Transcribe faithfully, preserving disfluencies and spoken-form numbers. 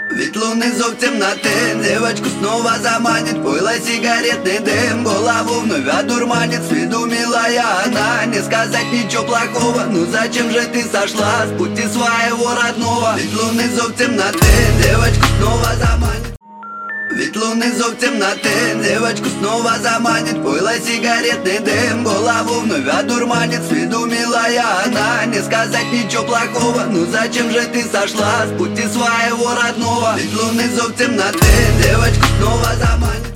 Ведь лунный зов темноты девочку снова заманит. Пойло сигаретный дым голову вновь одурманит. С виду милая она, не сказать ничего плохого. Ну зачем же ты сошла с пути своего родного? Ведь лунный зов темноты девочку снова заманит. Ведь лунный зов темноты девочку снова заманит. Пойло сигаретный дым голову вновь одурманит. С виду милая она, не сказать ничего плохого. Ну зачем же ты сошла с пути своего родного? Ведь лунный зов темноты девочку снова заманит.